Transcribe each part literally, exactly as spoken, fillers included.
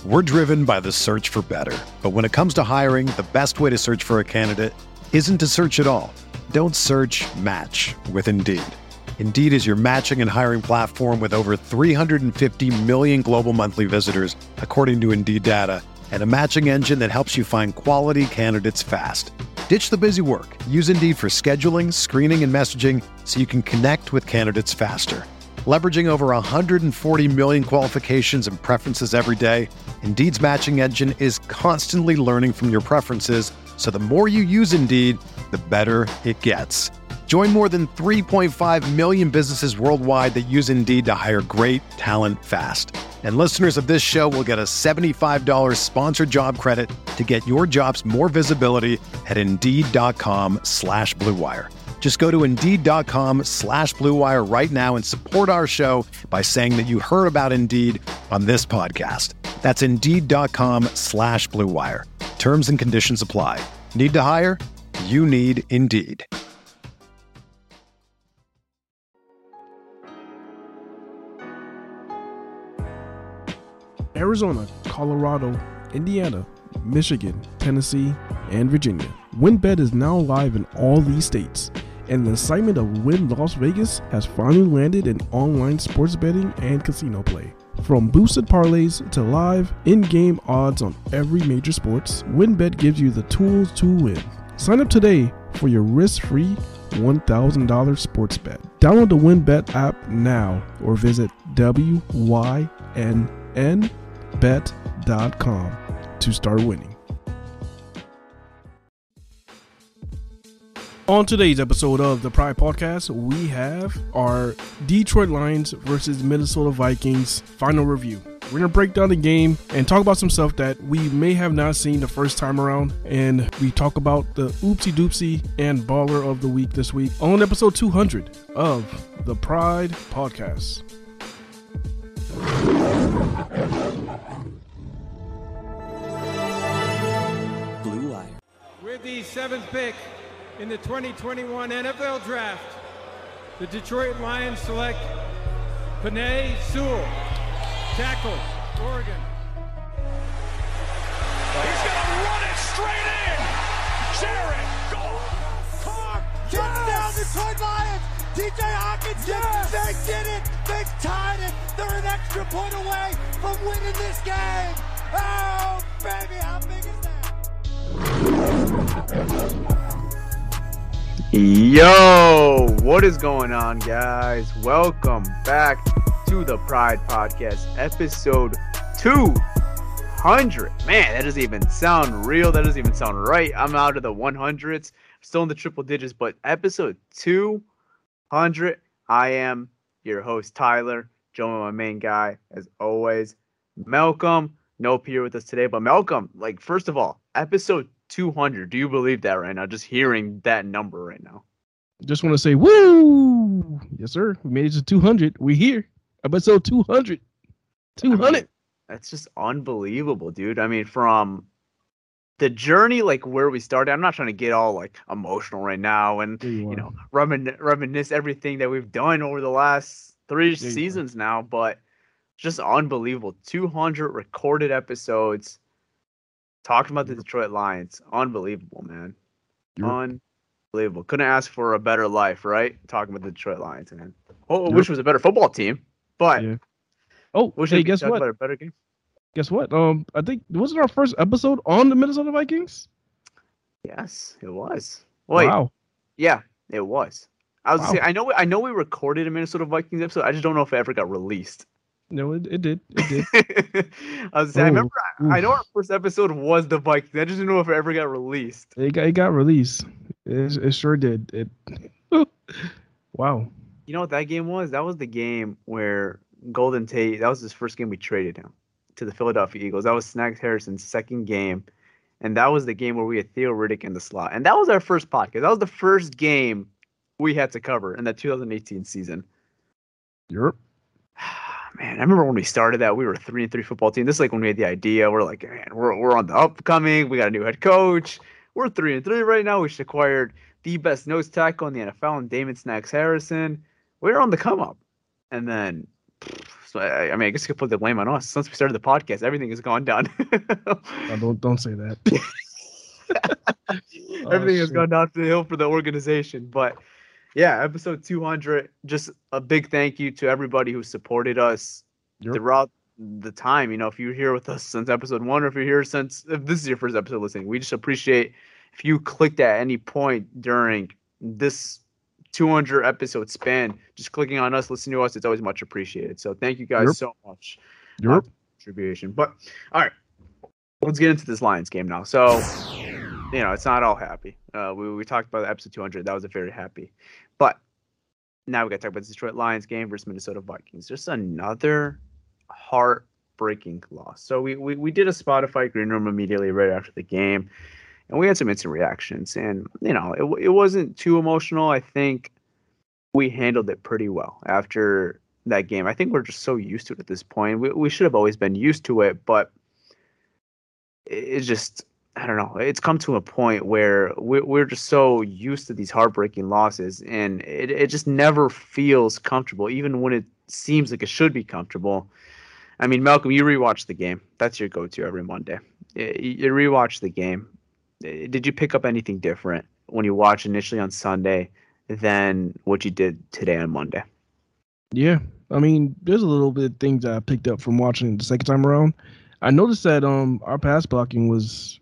We're driven by the search for better. But when it comes to hiring, the best way to search for a candidate isn't to search at all. Don't search, match with Indeed. Indeed is your matching and hiring platform with over three hundred fifty million global monthly visitors, according to Indeed data, and a matching engine that helps you find quality candidates fast. Ditch the busy work. Use Indeed for scheduling, screening, and messaging so you can connect with candidates faster. Leveraging over one hundred forty million qualifications and preferences every day, Indeed's matching engine is constantly learning from your preferences, so the more you use Indeed, the better it gets. Join more than three point five million businesses worldwide that use Indeed to hire great talent fast. And listeners of this show will get a seventy-five dollars sponsored job credit to get your jobs more visibility at Indeed.com slash Blue Wire. Just go to Indeed.com slash Blue Wire right now and support our show by saying that you heard about Indeed on this podcast. That's Indeed.com slash Blue Wire. Terms and conditions apply. Need to hire? You need Indeed. Arizona, Colorado, Indiana, Michigan, Tennessee, and Virginia. WynnBET is now live in all these states, and the assignment of Wynn Las Vegas has finally landed in online sports betting and casino play. From boosted parlays to live in-game odds on every major sports, WynnBET gives you the tools to win. Sign up today for your risk-free one thousand dollars sports bet. Download the WynnBET app now or visit W Y N N bet dot com to start winning. On today's episode of the Pride Podcast, we have our Detroit Lions versus Minnesota Vikings final review. We're going to break down the game and talk about some stuff that we may have not seen the first time around. And we talk about the oopsie doopsie and baller of the week this week on episode two hundred of the Pride Podcast. Blue Wire. With the seventh pick in the twenty twenty-one N F L Draft, the Detroit Lions select Penei Sewell, tackle, Oregon. He's going to run it straight in. Jared, go. Carr, touchdown, Detroit Lions. T J Hawkins, yes. They did it. They tied it. They're an extra point away from winning this game. Oh, baby, how big is that? Yo, what is going on, guys? Welcome back to the Pride Podcast, episode two hundred. Man, that doesn't even sound real. That doesn't even sound right. I'm out of the one hundreds, still in the triple digits, but episode two hundred. I am your host, Tyler, joined by my main guy, as always, Malcolm. Nope here with us today, but Malcolm, like, first of all, episode two hundred. Do you believe that right now? Just hearing that number right now. Just want to say, woo! Yes, sir. We made it to two hundred. We here. Episode two hundred. two hundred. I mean, that's just unbelievable, dude. I mean, from the journey, like where we started, I'm not trying to get all like emotional right now and, you, you know, remin- reminisce everything that we've done over the last three there seasons now, but just unbelievable. two hundred recorded episodes talking about the Detroit Lions. Unbelievable, man. Yep. Unbelievable. Couldn't ask for a better life, right? Talking about the Detroit Lions, man. Oh, I wish it was a better football team, but yeah. Oh, wish hey, guess what? About a better game. Guess what? Um, I think wasn't our first episode on the Minnesota Vikings? Yes, it was. Wait, wow. Yeah, it was. I was wow. saying, I know, I know, we recorded a Minnesota Vikings episode. I just don't know if it ever got released. No, it, it did. It did. I was saying, I remember. I, I know our first episode was the Vikings. I just didn't know if it ever got released. It got, it got released. It, it sure did. It. Wow. You know what that game was? That was the game where Golden Tate. That was his first game we traded him to the Philadelphia Eagles. That was Snacks Harrison's second game, and that was the game where we had Theo Riddick in the slot. And that was our first podcast. That was the first game we had to cover in that two thousand eighteen season. Yep. Man, I remember when we started that, we were a three and three football team. This is like when we had the idea. We're like, man, we're we're on the upcoming. We got a new head coach. We're three and three right now. We just acquired the best nose tackle in the N F L, and Damon Snacks Harrison. We were on the come up, and then So I, I mean, I guess you could put the blame on us. Since we started the podcast, everything has gone down. No, don't don't say that. Everything Oh, has shit. gone down the hill for the organization. But yeah, episode two hundred. Just a big thank you to everybody who supported us Yep. throughout the time. You know, if you're here with us since episode one, or if you're here since if this is your first episode listening, we just appreciate if you clicked at any point during this two hundred episode span, just clicking on us, listening to us, it's always much appreciated. So thank you guys Yep. so much. Yep. Uh, contribution. But all right, let's get into this Lions game now. So, you know, it's not all happy. Uh, we, we talked about episode two hundred. That was a very happy. But now we got to talk about the Detroit Lions game versus Minnesota Vikings. Just another heartbreaking loss. So we, we, we did a Spotify green room immediately right after the game, and we had some instant reactions. And, you know, it, it wasn't too emotional. I think we handled it pretty well after that game. I think we're just so used to it at this point. We, we should have always been used to it, but it's just, I don't know. It's come to a point where we're, we're just so used to these heartbreaking losses, and it, it just never feels comfortable, even when it seems like it should be comfortable. I mean, Malcolm, you rewatch the game. That's your go-to every Monday. You, you rewatch the game. Did you pick up anything different when you watched initially on Sunday than what you did today on Monday? Yeah, I mean, there's a little bit of things that I picked up from watching the second time around. I noticed that um our pass blocking was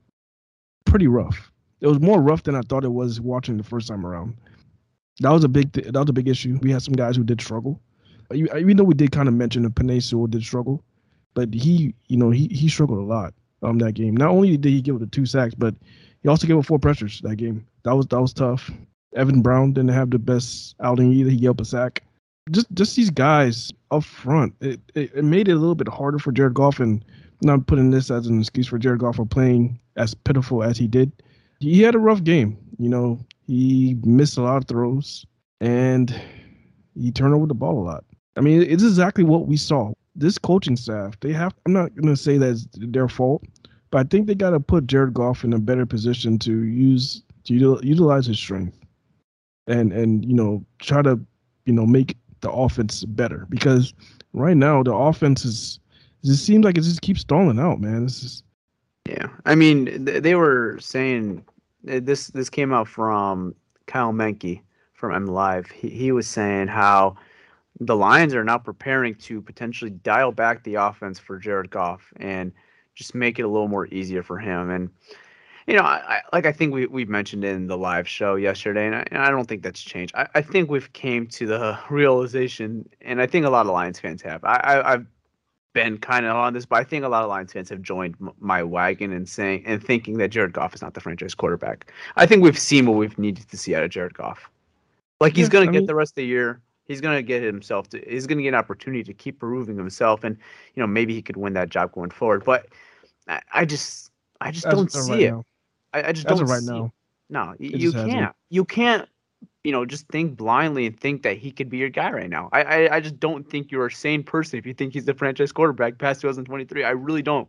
pretty rough. It was more rough than I thought it was watching the first time around. That was a big th- that was a big issue. We had some guys who did struggle. Even though we did kind of mention that Penei Sewell did struggle, but he, you know, he he struggled a lot um that game. Not only did he give it the two sacks, but he also gave up four pressures that game. That was that was tough. Evan Brown didn't have the best outing either. He gave up a sack. Just just these guys up front, it, it, it made it a little bit harder for Jared Goff, and I'm not putting this as an excuse for Jared Goff for playing as pitiful as he did. He had a rough game. You know, he missed a lot of throws, and he turned over the ball a lot. I mean, it's exactly what we saw. This coaching staff, they have, I'm not going to say that's their fault, but I think they got to put Jared Goff in a better position to use, to util, utilize his strength and, and, you know, try to, you know, make the offense better, because right now the offense is, it just seems like it just keeps stalling out, man. This is. Yeah. I mean, th- they were saying this, this came out from Kyle Menke from M Live. He, he was saying how the Lions are now preparing to potentially dial back the offense for Jared Goff and just make it a little more easier for him. And, you know, I, I like I think we, we mentioned in the live show yesterday, and I, and I don't think that's changed. I, I think we've came to the realization, and I think a lot of Lions fans have. I, I, I've been kind of on this, but I think a lot of Lions fans have joined m- my wagon and saying and thinking that Jared Goff is not the franchise quarterback. I think we've seen what we've needed to see out of Jared Goff. Like, he's Yeah, going to I get mean- the rest of the year. He's going to get himself to, he's going to get an opportunity to keep proving himself. And, you know, maybe he could win that job going forward. But I, I just, I just As don't of see right it. now. I, I just As don't of right see now. it. No, y- It you just hasn't. can't. You can't, you know, just think blindly and think that he could be your guy right now. I, I, I just don't think you're a sane person if you think he's the franchise quarterback past two thousand twenty-three. I really don't.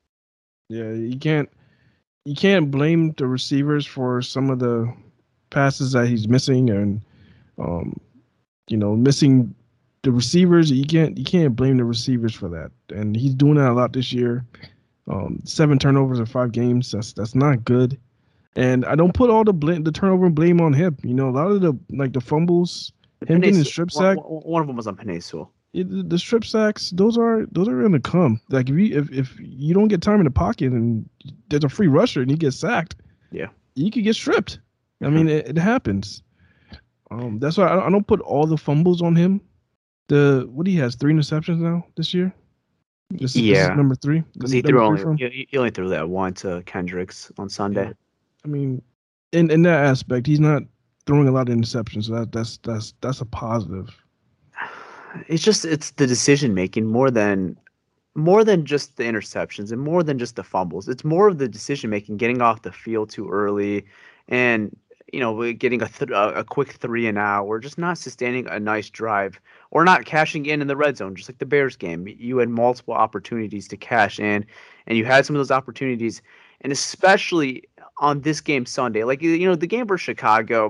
Yeah, you can't you can't blame the receivers for some of the passes that he's missing, and um, you know, missing the receivers. You can't you can't blame the receivers for that, and he's doing that a lot this year. Um, seven turnovers in five games. That's that's not good. And I don't put all the blame, the turnover and blame on him. You know, a lot of the like the fumbles, him getting the Penei- strip one- sack. one- One of them was on Penei Sewell. It, the strip sacks, those are those are going to come. Like if you if, if you don't get time in the pocket and there's a free rusher and you get sacked, Yeah. you could get stripped. I mean, it, it happens. Um, that's why I, I don't put all the fumbles on him. The what he has three interceptions now this year. This, is- this is Yeah. number three. Because he Number threw three for only him. he, he only threw that one to Kendricks on Sunday. Yeah. I mean, in in that aspect, he's not throwing a lot of interceptions. So that that's that's that's a positive. It's just it's the decision making more than more than just the interceptions and more than just the fumbles. It's more of the decision making, getting off the field too early, and you know getting a th- a quick three and out, or just not sustaining a nice drive, or not cashing in in the red zone. Just like the Bears game, you had multiple opportunities to cash in, and you had some of those opportunities, and especially on this game Sunday, like you know the game versus Chicago.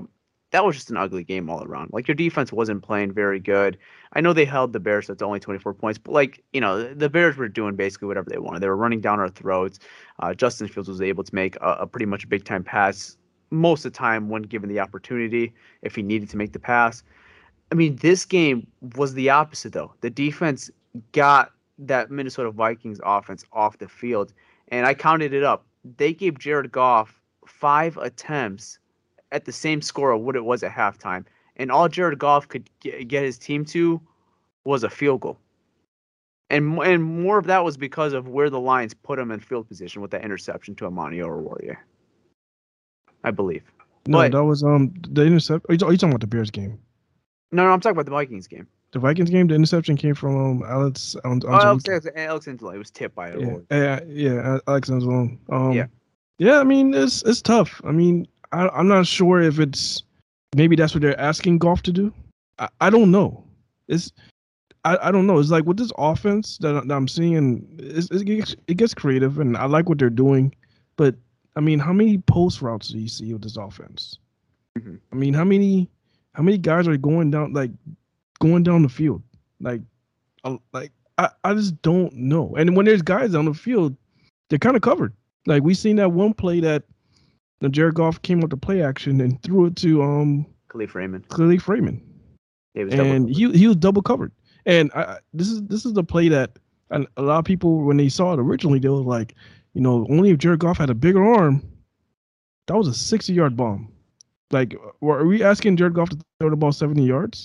that was just an ugly game all around. Like, your defense wasn't playing very good. I know they held the Bears to only twenty-four points, but like, you know, the Bears were doing basically whatever they wanted. They were running down our throats. Uh, Justin Fields was able to make a, a pretty much a big time pass most of the time when given the opportunity, if he needed to make the pass. I mean, this game was the opposite, though. The defense got that Minnesota Vikings offense off the field, and I counted it up. They gave Jared Goff five attempts at the same score of what it was at halftime, and all Jared Goff could get, get his team to was a field goal. And and more of that was because of where the Lions put him in field position with that interception to Amani Oruwariye, I believe. No, but, that was um the intercept. Are you, are you talking about the Bears game? No, no, I'm talking about the Vikings game. The Vikings game, the interception came from um, Alex. Um, oh, Alex, Alex, Alex Anzalone. It was tipped by yeah, Oruwariye. yeah, yeah, Alex Anzalone. Um, yeah, yeah. I mean, it's it's tough. I mean, I, I'm not sure if it's maybe that's what they're asking Goff to do. I, I don't know. It's I, I don't know. It's like with this offense that, that I'm seeing, it's, it gets it gets creative, and I like what they're doing. But I mean, how many post routes do you see with this offense? Mm-hmm. I mean, how many how many guys are going down like going down the field? Like, uh, like I, I just don't know. And when there's guys on the field, they're kind of covered. Like we seen that one play that the Jared Goff came up to play action and threw it to um Khalif Raymond. Khalif Raymond. It was and he he was double covered. And I, this is this is the play that a, a lot of people, when they saw it originally, they were like, you know, only if Jared Goff had a bigger arm. That was a sixty-yard bomb. Like, are we asking Jared Goff to throw the ball seventy yards?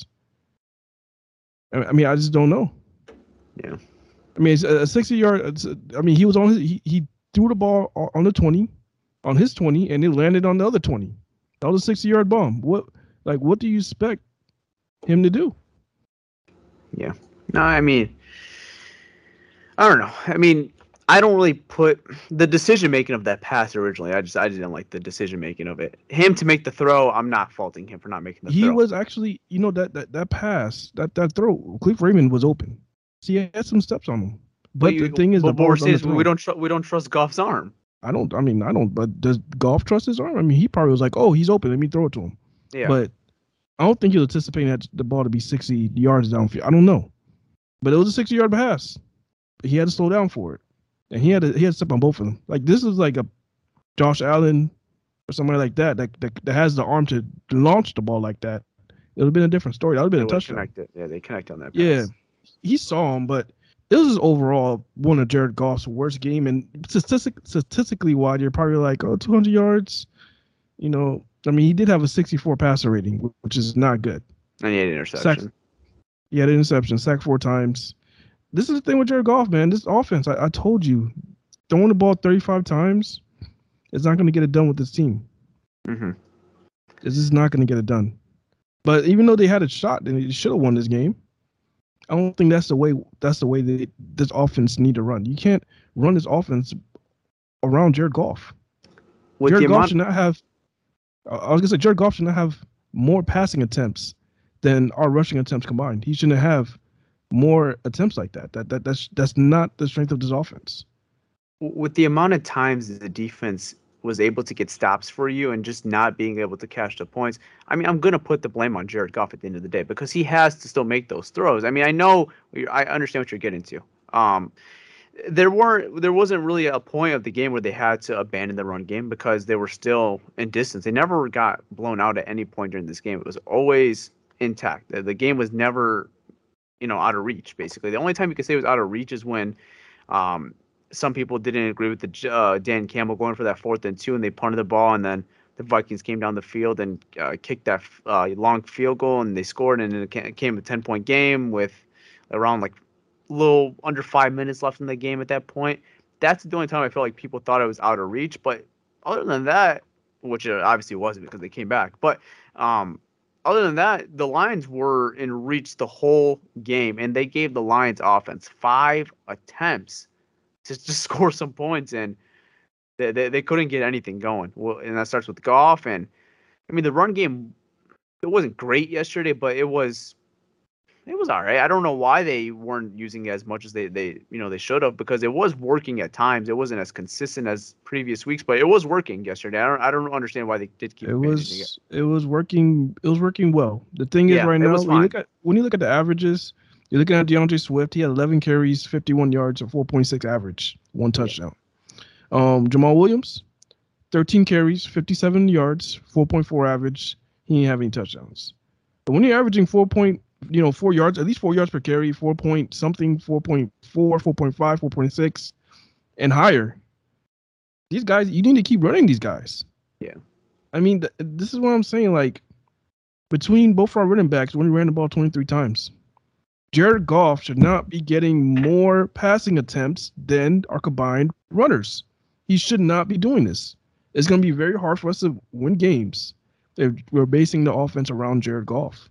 I mean, I just don't know. Yeah. I mean, it's a sixty-yard. I mean, he was on his. He, he threw the ball on the twenty, on his twenty, and it landed on the other twenty. That was a sixty-yard bomb. What, like, what do you expect him to do? Yeah. No, I mean, I don't know. I mean, I don't really put the decision making of that pass originally. I just I didn't like the decision making of it. Him to make the throw, I'm not faulting him for not making the he throw. He was actually, you know, that that that pass, that that throw, Khalif Raymond was open. So he had some steps on him. But, but you, the thing is, but the ball is we don't tr- we don't trust Goff's arm. I don't. I mean, I don't. But does Goff trust his arm? I mean, he probably was like, "Oh, he's open. Let me throw it to him." Yeah. But I don't think he was anticipating that the ball to be sixty yards downfield. I don't know. But it was a sixty-yard pass. He had to slow down for it, and he had to he had to step on both of them. Like this is like a Josh Allen or somebody like that that that, that has the arm to, to launch the ball like that. It would have been a different story. That would have been they a touchdown. Connected. Yeah, they connect on that pass. Yeah, he saw him, but this is overall one of Jared Goff's worst game. And statistic, statistically wide, you're probably like, oh, two hundred yards. You know, I mean, he did have a sixty-four passer rating, which is not good. And he had an interception. Sack, he had an interception, sacked four times. This is the thing with Jared Goff, man. This offense, I, I told you, throwing the ball thirty-five times is not going to get it done with this team. Mm-hmm. It's just not going to get it done. But even though they had a shot and they should have won this game, I don't think that's the way. That's the way that this offense need to run. You can't run this offense around Jared Goff. With Jared the Goff amount- should not have. I was gonna say Jared Goff should not have more passing attempts than our rushing attempts combined. He shouldn't have more attempts like that. That that that's that's not the strength of this offense. With the amount of times the defense was able to get stops for you and just not being able to cash the points, I mean, I'm going to put the blame on Jared Goff at the end of the day because he has to still make those throws. I mean, I know, I understand what you're getting to. Um, there weren't, there wasn't really a point of the game where they had to abandon the run game because they were still in distance. They never got blown out at any point during this game. It was always intact. The, the game was never, you know, out of reach, basically. The only time you could say it was out of reach is when, um, some people didn't agree with the uh, Dan Campbell going for that fourth and two, and they punted the ball, and then the Vikings came down the field and uh, kicked that uh, long field goal, and they scored, and it came a ten-point game with around like a little under five minutes left in the game at that point. That's the only time I felt like people thought it was out of reach. But other than that, which it obviously wasn't because they came back, but um, other than that, the Lions were in reach the whole game, and they gave the Lions offense five attempts to just score some points, and they, they they couldn't get anything going. Well, and that starts with Goff, and I mean the run game, it wasn't great yesterday, but it was it was all right. I don't know why they weren't using it as much as they, they you know they should have, because it was working at times. It wasn't as consistent as previous weeks, but it was working yesterday. I don't I don't understand why they did keep It managing was it was working it was working well. The thing is, Yeah, right it now, was when you fine. look at when you look at the averages, you're looking at DeAndre Swift. He had eleven carries, fifty-one yards, a four point six average, one touchdown. Um, Jamal Williams, thirteen carries, fifty-seven yards, four point four average. He didn't have any touchdowns. But when you're averaging four point, you know, four yards, at least four yards per carry, four point something, four point four, four point five, four point six, and higher, these guys, you need to keep running these guys. Yeah. I mean, th- this is what I'm saying. Like, between both our running backs, when we ran the ball twenty-three times, Jared Goff should not be getting more passing attempts than our combined runners. He should not be doing this. It's going to be very hard for us to win games if we're basing the offense around Jared Goff.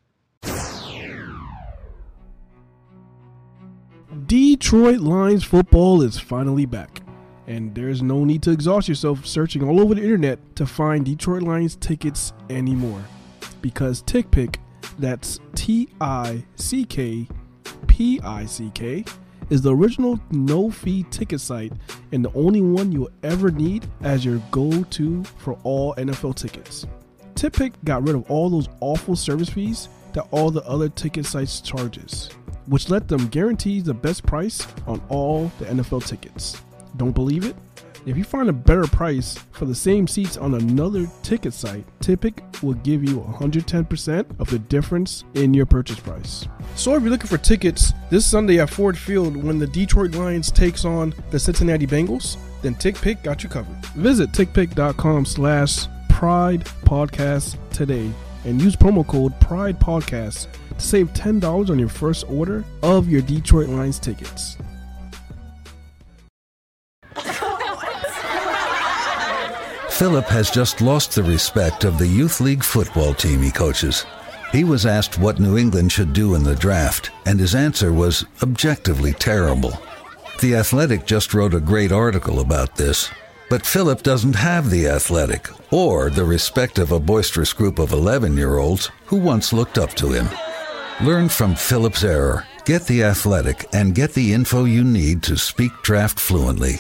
Detroit Lions football is finally back, and there's no need to exhaust yourself searching all over the internet to find Detroit Lions tickets anymore, because TickPick, that's T I C K P I C K, is the original no-fee ticket site and the only one you'll ever need as your go-to for all N F L tickets. TickPick got rid of all those awful service fees that all the other ticket sites charges, which let them guarantee the best price on all the N F L tickets. Don't believe it? If you find a better price for the same seats on another ticket site, TickPick will give you one hundred ten percent of the difference in your purchase price. So if you're looking for tickets this Sunday at Ford Field when the Detroit Lions takes on the Cincinnati Bengals, then TickPick got you covered. Visit tickpick.com slash Pride Podcast today and use promo code Pride Podcast to save ten dollars on your first order of your Detroit Lions tickets. Philip has just lost the respect of the youth league football team he coaches. He was asked what New England should do in the draft, and his answer was objectively terrible. The Athletic just wrote a great article about this, but Philip doesn't have the Athletic or the respect of a boisterous group of eleven-year-olds who once looked up to him. Learn from Philip's error, get the Athletic, and get the info you need to speak draft fluently.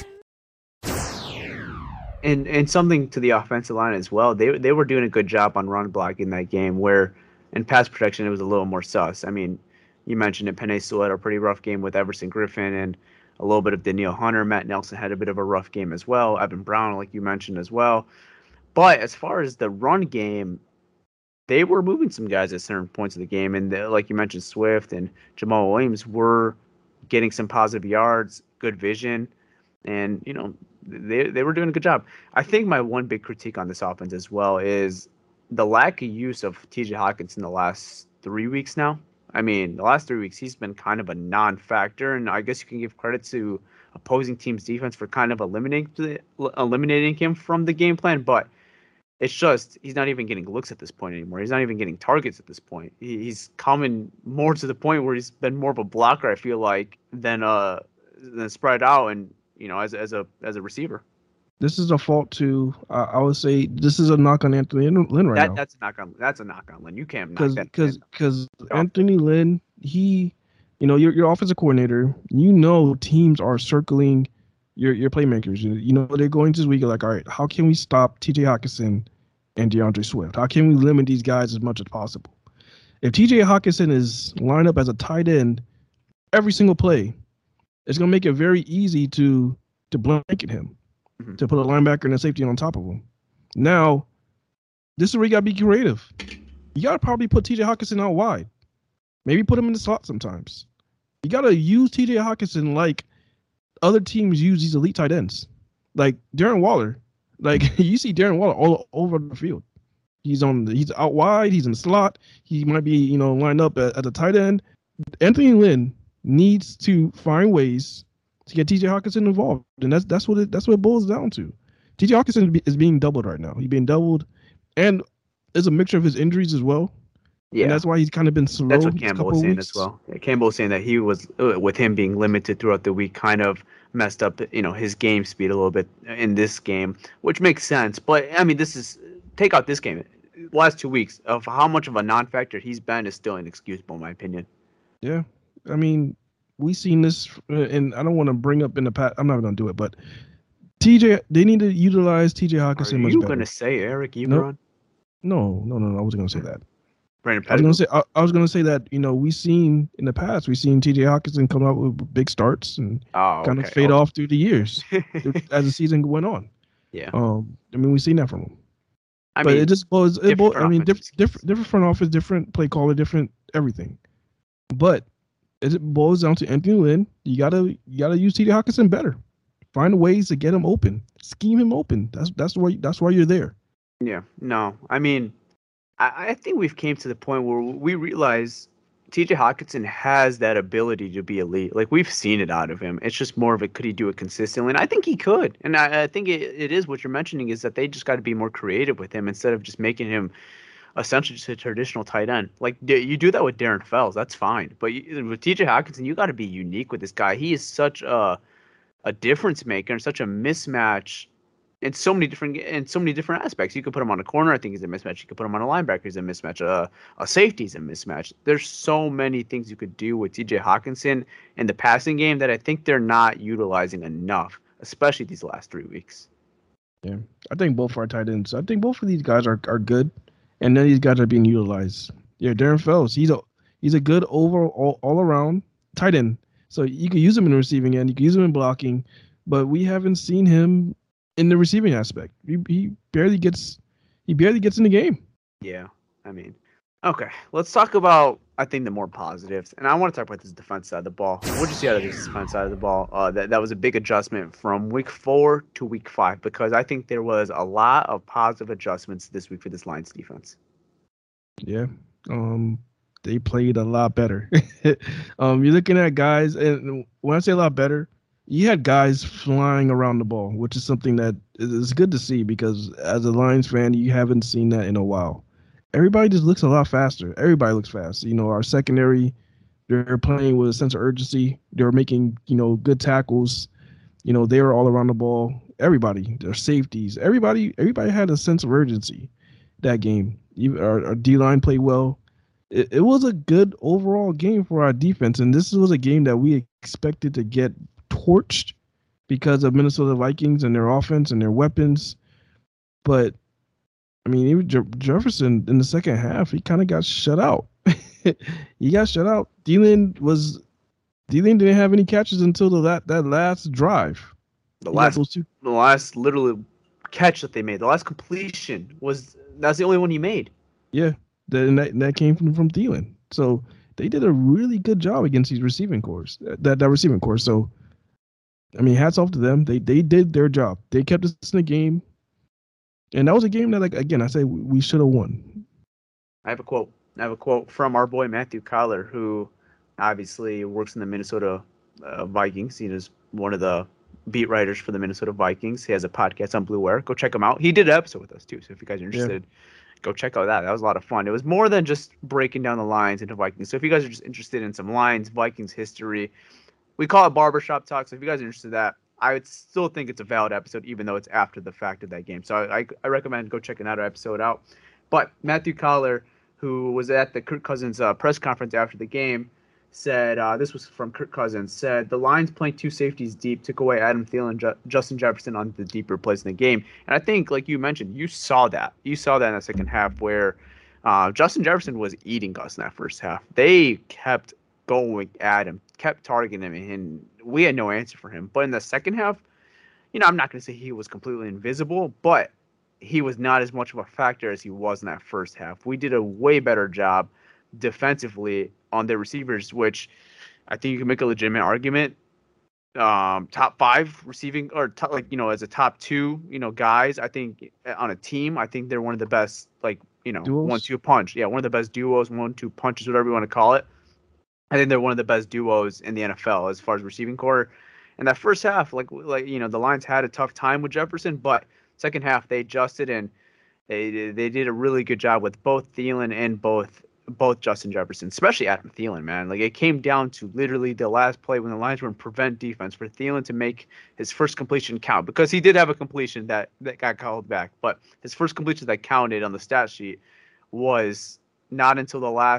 And and something to the offensive line as well. They they were doing a good job on run blocking that game, where in pass protection it was a little more sus. I mean, you mentioned it. Penei Sewell had a pretty rough game with Everson Griffin and a little bit of Danielle Hunter. Matt Nelson had a bit of a rough game as well. Evan Brown, like you mentioned as well. But as far as the run game, they were moving some guys at certain points of the game, and the, like you mentioned, Swift and Jamal Williams were getting some positive yards, good vision, and you know. They they were doing a good job. I think my one big critique on this offense as well is the lack of use of T J Hockenson the last three weeks now. I mean, the last three weeks he's been kind of a non-factor, and I guess you can give credit to opposing teams' defense for kind of eliminating the, eliminating him from the game plan. But it's just he's not even getting looks at this point anymore. He's not even getting targets at this point. He, he's coming more to the point where he's been more of a blocker, I feel like, than uh than spread out and. You know, as as a as a receiver, this is a fault to. Uh, I would say this is a knock on Anthony Lynn right that, now. That's a knock on. That's a knock on Lynn. You can't knock because that. because because Anthony Lynn, he, you know, your your offensive coordinator. You know, teams are circling your your playmakers. You, you know, they're going to this week like, all right, how can we stop T J Hockenson and DeAndre Swift? How can we limit these guys as much as possible? If T J Hockenson is lined up as a tight end every single play, it's going to make it very easy to to blanket him, mm-hmm. to put a linebacker and a safety on top of him. Now, this is where you got to be creative. You got to probably put T J Hockenson out wide. Maybe put him in the slot sometimes. You got to use T J Hockenson like other teams use these elite tight ends. Like Darren Waller. Like, you see Darren Waller all over the field. He's on. The, he's out wide. He's in the slot. He might be, you know, lined up at, at the tight end. Anthony Lynn needs to find ways to get T J Hockenson involved, and that's that's what it that's what it boils down to. T J Hockenson is being doubled right now. He's being doubled, and it's a mixture of his injuries as well. Yeah, and that's why he's kind of been slow. That's what Campbell was saying weeks. as well. Yeah, Campbell was saying that he was, uh, with him being limited throughout the week, kind of messed up, you know, his game speed a little bit in this game, which makes sense. But I mean, this is take out this game. Last two weeks of how much of a non-factor he's been is still inexcusable, in my opinion. Yeah. I mean, we seen this, uh, and I don't want to bring up in the past. I'm not going to do it, but T J, they need to utilize T J Are Hawkinson much you better. going to say Eric Ebron? Nope. No, no, no, no. I wasn't going to say that. Brandon I was going to Pettigrew? say, I, I was going to say that, you know, we seen in the past, we seen T J Hawkinson come out with big starts and Oh, kind of okay. fade Okay. off through the years as the season went on. Yeah. Um, I mean, we seen that from him. I but mean, it just boils. It boils. I different mean, offensive different, different, different front office, different play caller, different everything. But it boils down to Anthony Lynn. You gotta, you gotta use T J Hawkinson better. Find ways to get him open. Scheme him open. That's that's why that's why you're there. Yeah. No. I mean, I, I think we've came to the point where we realize T J Hawkinson has that ability to be elite. Like, we've seen it out of him. It's just more of a, could he do it consistently? And I think he could. And I, I think it, it is what you're mentioning, is that they just got to be more creative with him instead of just making him essentially just a traditional tight end. Like, d- you do that with Darren Fells, that's fine. But you, with T J Hawkinson, you got to be unique with this guy. He is such a a difference maker and such a mismatch in so many different in so many different aspects. You could put him on a corner, I think he's a mismatch. You could put him on a linebacker, he's a mismatch. Uh, a safety is a mismatch. There's so many things you could do with T J Hawkinson in the passing game that I think they're not utilizing enough, especially these last three weeks. Yeah, I think both our tight ends. I think both of these guys are, are good, and then these guys are being utilized. Yeah, Darren Fells, he's a he's a good overall all around tight end. So you can use him in the receiving end, you can use him in blocking, but we haven't seen him in the receiving aspect. He, he barely gets he barely gets in the game. Yeah, I mean, okay, let's talk about, I think, the more positives. And I want to talk about this defense side of the ball. What did you see out of this defense side of the ball? Uh, that, that was a big adjustment from week four to week five, because I think there was a lot of positive adjustments this week for this Lions defense. Yeah. Um, they played a lot better. um, you're looking at guys, and when I say a lot better, you had guys flying around the ball, which is something that is good to see, because as a Lions fan, you haven't seen that in a while. Everybody just looks a lot faster. Everybody looks fast. You know, our secondary, they're playing with a sense of urgency. They're making, you know, good tackles. You know, they were all around the ball. Everybody, their safeties, everybody, everybody had a sense of urgency that game. Even our, our D-line played well. It, it was a good overall game for our defense, and this was a game that we expected to get torched because of Minnesota Vikings and their offense and their weapons. But, I mean, even Je- Jefferson in the second half, he kind of got shut out. He got shut out. Thielen was Thielen didn't have any catches until the, that, that last drive. The He got last, those two. the last literally catch that they made, the last completion was that's the only one he made. Yeah, that, and that, and that came from, from Thielen. So they did a really good job against these receiving cores, that, that receiving core. So, I mean, hats off to them. They they did their job. They kept us in the game. And that was a game that, like, again, I say we, we should have won. I have a quote. I have a quote from our boy Matthew Collar, who obviously works in the Minnesota uh, Vikings. He is one of the beat writers for the Minnesota Vikings. He has a podcast on Blue Wire. Go check him out. He did an episode with us too. So if you guys are interested, yeah. Go check out that. That was a lot of fun. It was more than just breaking down the lines into Vikings. So if you guys are just interested in some lines, Vikings history, we call it barbershop talk. So if you guys are interested in that, I would still think it's a valid episode, even though it's after the fact of that game. So I, I, I recommend go checking that episode out. But Matthew Collar, who was at the Kirk Cousins uh, press conference after the game, said, uh, this was from Kirk Cousins, said, the Lions playing two safeties deep took away Adam Thielen, Ju- Justin Jefferson on the deeper plays in the game. And I think, like you mentioned, you saw that. You saw that in the second half where uh, Justin Jefferson was eating Gus in that first half. They kept going at him, kept targeting him, and we had no answer for him. But in the second half, you know, I'm not going to say he was completely invisible, but he was not as much of a factor as he was in that first half. We did a way better job defensively on their receivers, which I think you can make a legitimate argument. Um, top five receiving, or top, like, you know, as a top two, you know, guys, I think on a team, I think they're one of the best, like, you know, Duos? one two punch. Yeah, one of the best duos, one two punches, whatever you want to call it. I think they're one of the best duos in the N F L as far as receiving core. And that first half, like, like you know, the Lions had a tough time with Jefferson, but second half they adjusted and they they did a really good job with both Thielen and both both Justin Jefferson, especially Adam Thielen, man. Like, it came down to literally the last play when the Lions were in prevent defense for Thielen to make his first completion count, because he did have a completion that, that got called back, but his first completion that counted on the stat sheet was not until the last,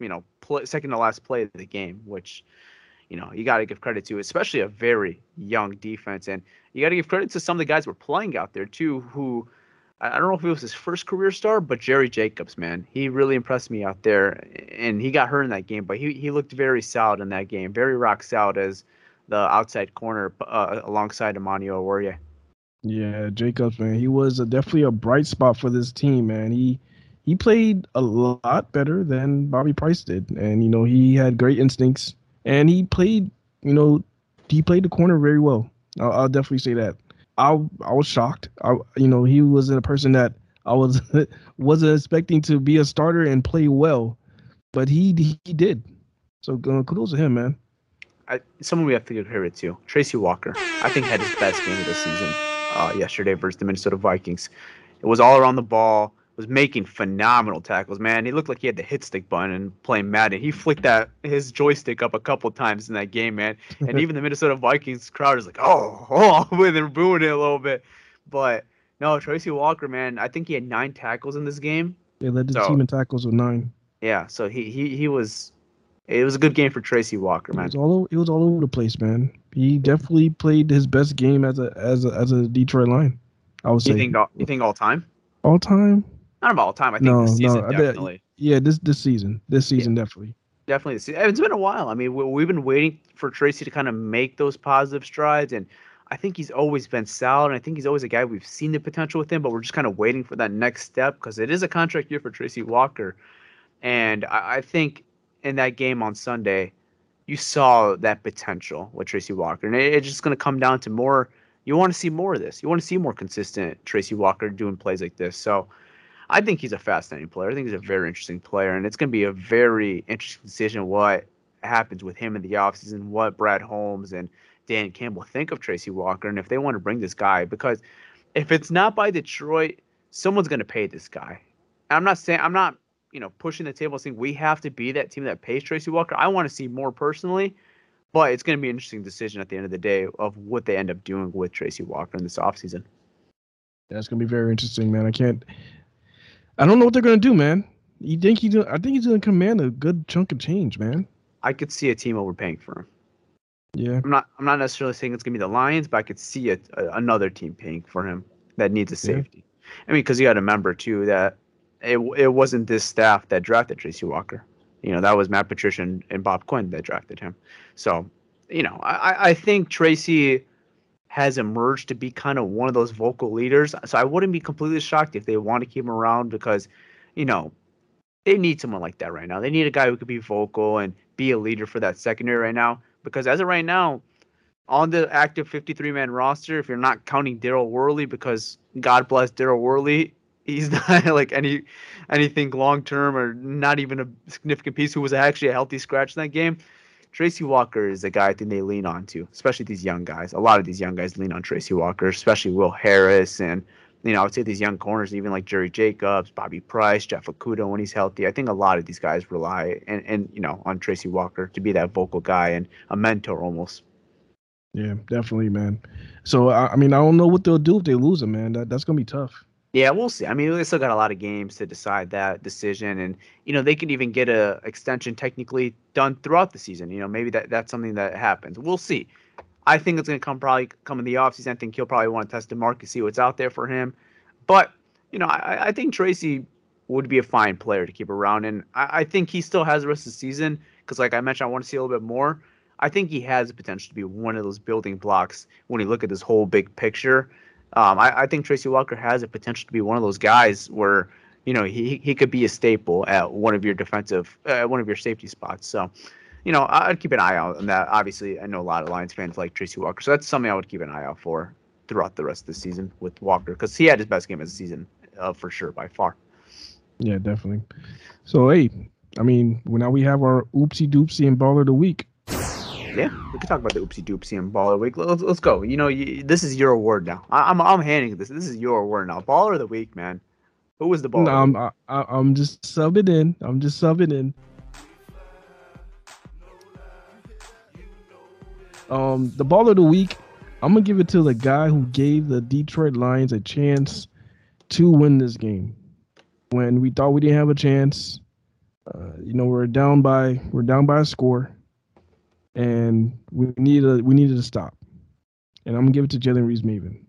you know, play, second to last play of the game, which, you know, you got to give credit to, especially a very young defense. And you got to give credit to some of the guys who were playing out there, too, who I don't know if it was his first career start, but Jerry Jacobs, man, he really impressed me out there. And he got hurt in that game, but he, he looked very solid in that game, very rock solid as the outside corner uh, alongside Emmanuel Warrior. Yeah, Jacobs, man, he was a, definitely a bright spot for this team, man. He he played a lot better than Bobby Price did, and you know he had great instincts, and he played, you know, he played the corner very well. I'll, I'll definitely say that. I I was shocked. I you know he was a person that I was wasn't expecting to be a starter and play well, but he he did. So uh, kudos to him, man. I, someone we have to give credit to, Tracy Walker. I think had his best game of the season uh, yesterday versus the Minnesota Vikings. It was all around the ball. Was making phenomenal tackles, man. He looked like he had the hit stick button and playing Madden. He flicked that his joystick up a couple times in that game, man. And even the Minnesota Vikings crowd is like, oh, oh, they're booing it a little bit. But no, Tracy Walker, man. I think he had nine tackles in this game. They led the so, team in tackles with nine. Yeah, so he he he was. It was a good game for Tracy Walker, man. It was all it was all over the place, man. He definitely played his best game as a as a as a Detroit Lion. I would you say. Think all, you think all time? All time? Not about all time. I think no, this season no, definitely. Yeah, this this season, this season yeah. definitely. Definitely, this season. It's been a while. I mean, we, we've been waiting for Tracy to kind of make those positive strides, and I think he's always been solid. And I think he's always a guy we've seen the potential with him, but we're just kind of waiting for that next step because it is a contract year for Tracy Walker, and I, I think. In that game on Sunday, you saw that potential with Tracy Walker. And it, it's just going to come down to more. You want to see more of this. You want to see more consistent Tracy Walker doing plays like this. So I think he's a fascinating player. I think he's a very interesting player. And it's going to be a very interesting decision what happens with him in the offseason, what Brad Holmes and Dan Campbell think of Tracy Walker, and if they want to bring this guy. Because if it's not by Detroit, someone's going to pay this guy. And I'm not saying – I'm not – you know, pushing the table, saying we have to be that team that pays Tracy Walker. I want to see more personally, but it's going to be an interesting decision at the end of the day of what they end up doing with Tracy Walker in this offseason. That's going to be very interesting, man. I can't, I don't know what they're going to do, man. You think he's, I think he's going to command a good chunk of change, man. I could see a team overpaying for him. Yeah. I'm not, I'm not necessarily saying it's going to be the Lions, but I could see a, a, another team paying for him that needs a safety. Yeah. I mean, because you got to remember too that It it wasn't this staff that drafted Tracy Walker. You know, that was Matt Patricia and, and Bob Quinn that drafted him. So, you know, I, I think Tracy has emerged to be kind of one of those vocal leaders. So I wouldn't be completely shocked if they want to keep him around because, you know, they need someone like that right now. They need a guy who could be vocal and be a leader for that secondary right now. Because as of right now, on the active fifty-three man roster, if you're not counting Daryl Worley, because God bless Daryl Worley, he's not like any anything long term or not even a significant piece who was actually a healthy scratch in that game. Tracy Walker is a guy I think they lean on to, especially these young guys. A lot of these young guys lean on Tracy Walker, especially Will Harris and, you know, I would say these young corners, even like Jerry Jacobs, Bobby Price, Jeff Okudah when he's healthy. I think a lot of these guys rely and, and you know, on Tracy Walker to be that vocal guy and a mentor almost. Yeah, definitely, man. So, I, I mean, I don't know what they'll do if they lose him, man. That That's going to be tough. Yeah, we'll see. I mean, they still got a lot of games to decide that decision. And, you know, they could even get a extension technically done throughout the season. You know, maybe that, that's something that happens. We'll see. I think it's going to come probably come in the offseason. I think he'll probably want to test the market, see what's out there for him. But, you know, I, I think Tracy would be a fine player to keep around. And I, I think he still has the rest of the season because, like I mentioned, I want to see a little bit more. I think he has the potential to be one of those building blocks when you look at this whole big picture. Um, I, I think Tracy Walker has the potential to be one of those guys where, you know, he he could be a staple at one of your defensive, uh, one of your safety spots. So, you know, I'd keep an eye out on that. Obviously, I know a lot of Lions fans like Tracy Walker, so that's something I would keep an eye out for throughout the rest of the season with Walker because he had his best game of the season uh, for sure by far. Yeah, definitely. So, hey, I mean, well, now we have our oopsie doopsie and baller of the week. Yeah, we can talk about the oopsie doopsie and baller of the week. Let's, let's go. You know, you, this is your award now. I, I'm I'm handing this. This is your award now. Baller of the week, man. Who was the baller? No, I'm I, I'm just subbing in. I'm just subbing in. Um, the baller of the week, I'm gonna give it to the guy who gave the Detroit Lions a chance to win this game. When we thought we didn't have a chance, Uh, you know, we're down by we're down by a score, and we need a we needed to stop. And I'm gonna give it to Jalen Reeves-Maven.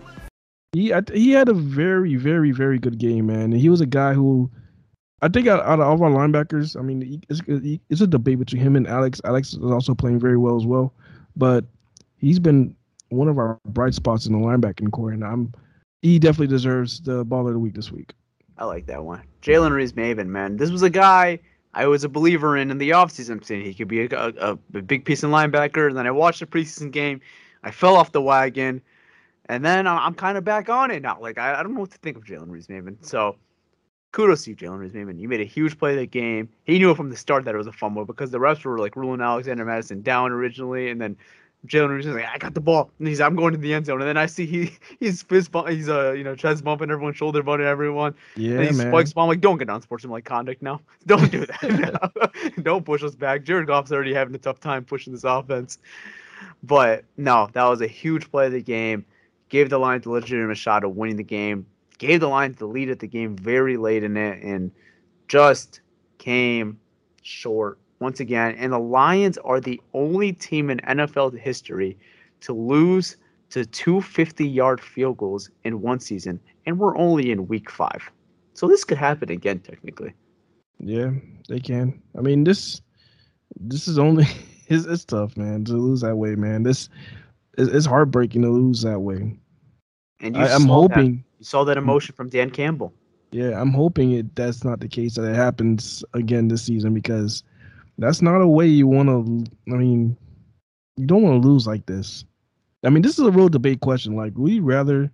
He I, he had a very very very good game, man. And he was a guy who I think out, out of all our linebackers, I mean, he, it's, he, it's a debate between him and Alex. Alex is also playing very well as well, but he's been one of our bright spots in the linebacking core, and I'm he definitely deserves the Baller of the Week this week. I like that one. Jalen Reeves-Maven, man. This was a guy I was a believer in in the offseason. I'm saying he could be a, a, a big piece in linebacker. And then I watched the preseason game. I fell off the wagon. And then I'm kind of back on it now. Like, I, I don't know what to think of Jalen Reeves-Maven. So, kudos to you, Jalen Reeves-Maven. You made a huge play of the game. He knew from the start that it was a fumble because the refs were, like, ruling Alexander Madison down originally. And then Jalen Reeves was like, I got the ball. And he's I'm going to the end zone. And then I see he he's fist bump, he's uh you know chest bumping everyone, shoulder bumping everyone. Yeah, and he man. spikes. I'm like, don't get on sportsmanlike conduct now. Don't do that. Don't push us back. Jared Goff's already having a tough time pushing this offense. But no, that was a huge play of the game. Gave the Lions a legitimate shot of winning the game. Gave the Lions the lead at the game very late in it, and just came short once again. And the Lions are the only team in N F L history to lose to two fifty-yard field goals in one season, and we're only in week five. So this could happen again, technically. Yeah, they can. I mean, this this is only it's, it's tough, man, to lose that way, man. This it's, it's heartbreaking to lose that way. And you I, I'm saw hoping that, you saw that emotion from Dan Campbell. Yeah, I'm hoping it that's not the case, that it happens again this season, because that's not a way you want to. I mean, you don't want to lose like this. I mean, this is a real debate question. Like, would you rather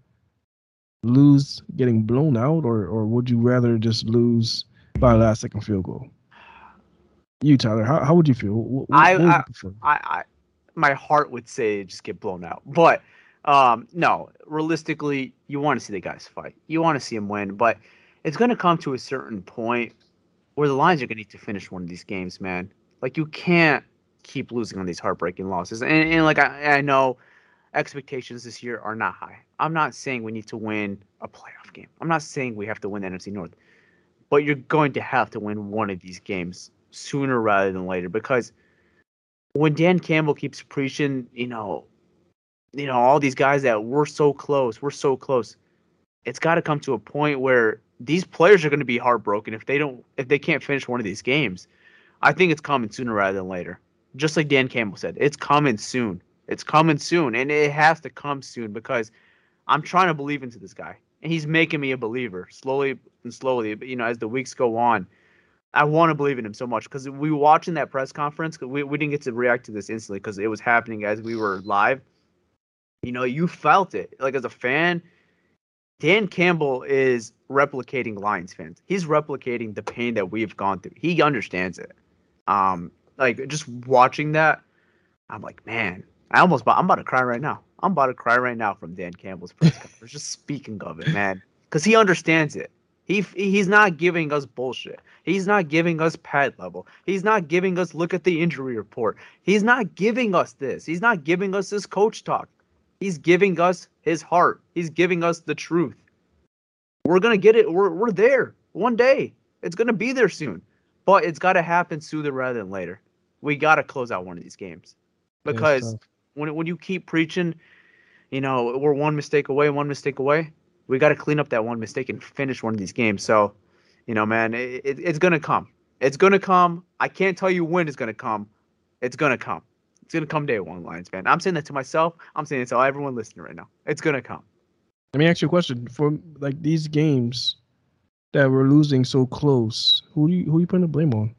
lose getting blown out, or or would you rather just lose by a last second field goal? You, Tyler, how how would you feel? What, what, I, what would I, you prefer? I, I, my heart would say just get blown out, but um, no. Realistically, you want to see the guys fight. You want to see them win, but it's going to come to a certain point where the Lions are going to need to finish one of these games, man. Like, you can't keep losing on these heartbreaking losses. And, and like, I, I know expectations this year are not high. I'm not saying we need to win a playoff game. I'm not saying we have to win the N F C North. But you're going to have to win one of these games sooner rather than later, because when Dan Campbell keeps preaching, you know, you know, all these guys that we're so close, we're so close, it's got to come to a point where these players are going to be heartbroken if they don't, if they can't finish one of these games. I think it's coming sooner rather than later. Just like Dan Campbell said, it's coming soon. It's coming soon, and it has to come soon, because I'm trying to believe into this guy, and he's making me a believer slowly and slowly. But, you know, as the weeks go on, I want to believe in him so much, because we were watching that press conference. We, we didn't get to react to this instantly because it was happening as we were live. You know, you felt it. Like, as a fan, Dan Campbell is replicating Lions fans. He's replicating the pain that we've gone through. He understands it. Um, like, just watching that, I'm like, man, I almost, I'm about to cry right now. I'm about to cry right now from Dan Campbell's press conference. Just speaking of it, man, because he understands it. He he's not giving us bullshit. He's not giving us pad level. He's not giving us look at the injury report. He's not giving us this. He's not giving us this coach talk. He's giving us his heart. He's giving us the truth. We're gonna get it. We're we're there one day. It's gonna be there soon, but it's got to happen sooner rather than later. We got to close out one of these games, because when when you keep preaching, you know, we're one mistake away, one mistake away. We got to clean up that one mistake and finish one of these games. So, you know, man, it, it, it's gonna come. It's gonna come. I can't tell you when it's gonna come. It's gonna come. It's gonna come day one, Lions fan. I'm saying that to myself. I'm saying it to everyone listening right now. It's gonna come. Let me ask you a question. For like these games that we're losing so close, who do you who are you putting the blame on?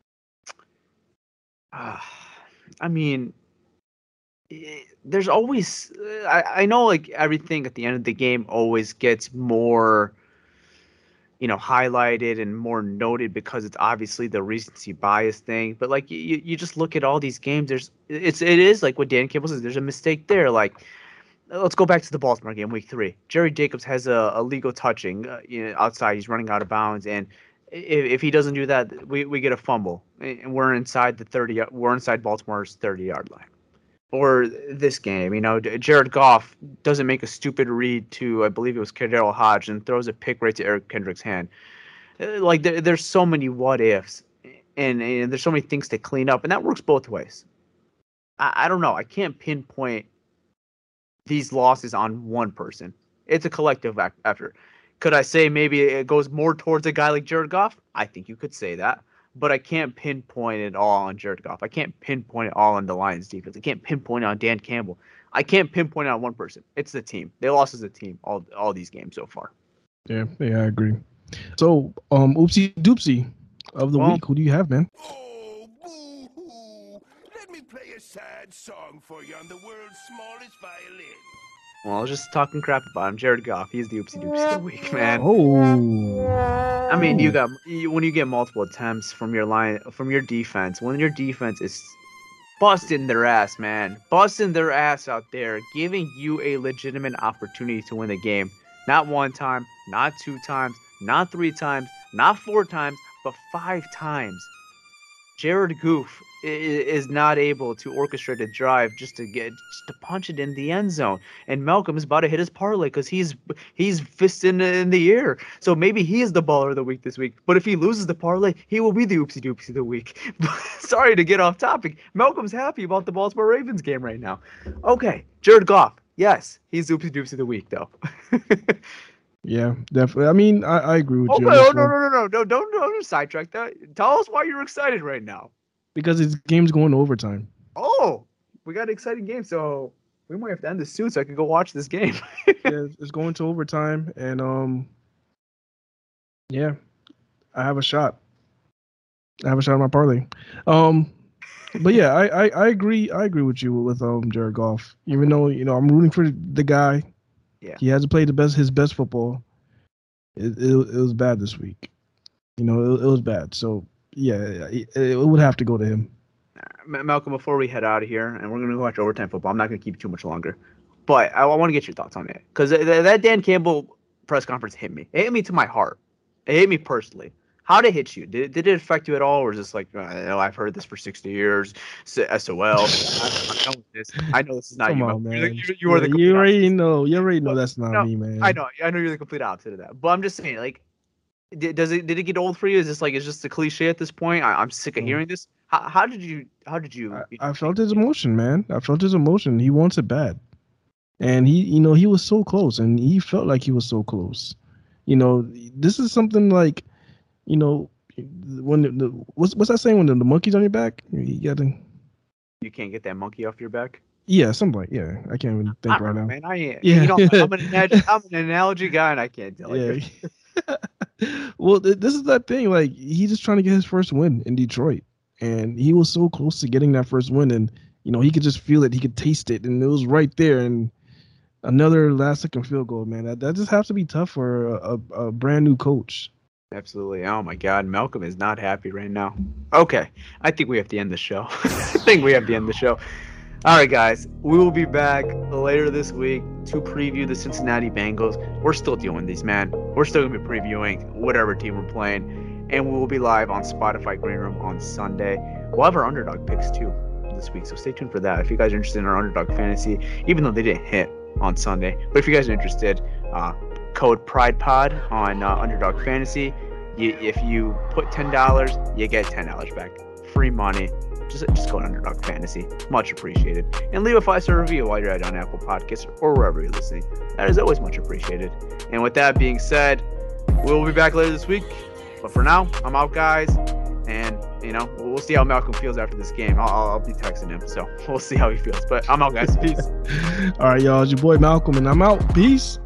Uh, I mean, it, there's always uh, I, I know like everything at the end of the game always gets more, you know, highlighted and more noted because it's obviously the recency bias thing. But like you, you just look at all these games. There's it's it is like what Dan Campbell says. There's a mistake there. Like, let's go back to the Baltimore game, week three. Jerry Jacobs has a illegal touching uh, you know, outside. He's running out of bounds, and if, if he doesn't do that, we, we get a fumble, and we're inside the thirty. We're inside Baltimore's thirty-yard line. Or this game, you know, Jared Goff doesn't make a stupid read to, I believe it was Kadarius Hodge, and throws a pick right to Eric Kendricks' hand. Like, there, there's so many what ifs. and, and there's so many things to clean up, and that works both ways. I, I don't know. I can't pinpoint these losses on one person. It's a collective effort. Could I say maybe it goes more towards a guy like Jared Goff? I think you could say that. But I can't pinpoint it all on Jared Goff. I can't pinpoint it all on the Lions defense. I can't pinpoint it on Dan Campbell. I can't pinpoint it on one person. It's the team. They lost as a team all all these games so far. Yeah, yeah, I agree. So, um, oopsie doopsie of the well, week. Who do you have, man? Oh, boo-hoo. Let me play a sad song for you on the world's smallest violin. Well, I was just talking crap about him. Jared Goff, he's the oopsie doopsie of the week, man. Oh. I mean, you got you, when you get multiple attempts from your line, from your defense, when your defense is busting their ass, man, busting their ass out there, giving you a legitimate opportunity to win the game. Not one time, not two times, not three times, not four times, but five times. Jared Goff is not able to orchestrate a drive just to get just to punch it in the end zone. And Malcolm is about to hit his parlay because he's he's fist in, in the air. So maybe he is the baller of the week this week. But if he loses the parlay, he will be the oopsie doopsie of the week. Sorry to get off topic. Malcolm's happy about the Baltimore Ravens game right now. Okay, Jared Goff. Yes, he's oopsie doopsie of the week though. Yeah, definitely. I mean, I, I agree with oh, you. Oh, no, no, no, no, no, don't, don't sidetrack that. Tell us why you're excited right now. Because his game's going to overtime. Oh, we got an exciting game, so we might have to end this soon so I can go watch this game. Yeah, it's going to overtime, and um, yeah, I have a shot. I have a shot at my parlay. Um, but yeah, I, I, I agree. I agree with you with um Jared Goff. Even though you know I'm rooting for the guy. Yeah. He hasn't played the best his best football. It it, it was bad this week. You know, it, it was bad. So yeah, it, it would have to go to him. Malcolm, before we head out of here, and we're gonna go watch overtime football. I'm not gonna keep you too much longer, but I, I want to get your thoughts on it because th- that Dan Campbell press conference hit me. It hit me to my heart. It hit me personally. How did it hit you? Did, did it affect you at all, or is this like, uh, you know, I've heard this for sixty years, S O L. I, I know this. I know this is not Come you, on, man. You, you, you are the you already opposite. know. You already know that's not no, me, man. I know. I know you're the complete opposite of that. But I'm just saying, like, did, does it did it get old for you? Is this like it's just a cliche at this point? I, I'm sick of hearing this. How, how did you? How did you? I, I felt his emotion, man. I felt his emotion. He wants it bad, and he, you know, he was so close, and he felt like he was so close. You know, this is something like, you know. When the, the what's what's that saying? When the, the monkey's on your back, you gotta. You can't get that monkey off your back. Yeah, something like yeah. I can't even think I right know, now. Man, I ain't. Yeah, You know, I'm an analogy, I'm an analogy guy, and I can't tell you. Yeah. Well, th- this is that thing. Like he's just trying to get his first win in Detroit, and he was so close to getting that first win, and you know he could just feel it. He could taste it, and it was right there. And another last second field goal, man. That that just has to be tough for a, a, a brand new coach. Absolutely. Oh my God, Malcolm is not happy right now. Okay, I think we have to end the show. I think we have to end the show. All right, guys, we will be back later this week to preview the Cincinnati Bengals. We're still doing these, man. We're still gonna be previewing whatever team we're playing, and we will be live on Spotify Green Room on Sunday. We'll have our underdog picks too this week, so stay tuned for that. If you guys are interested in our underdog fantasy, even though they didn't hit on Sunday, but if you guys are interested, uh, code PridePod on uh, Underdog Fantasy. You, if you put ten dollars, you get ten dollars back. Free money. Just just go to Underdog Fantasy. Much appreciated. And leave a five-star review while you're at on Apple Podcasts or wherever you're listening. That is always much appreciated. And with that being said, we'll be back later this week. But for now, I'm out, guys. And, you know, we'll see how Malcolm feels after this game. I'll, I'll be texting him, so we'll see how he feels. But I'm out, guys. Peace. All right, y'all. It's your boy Malcolm, and I'm out. Peace.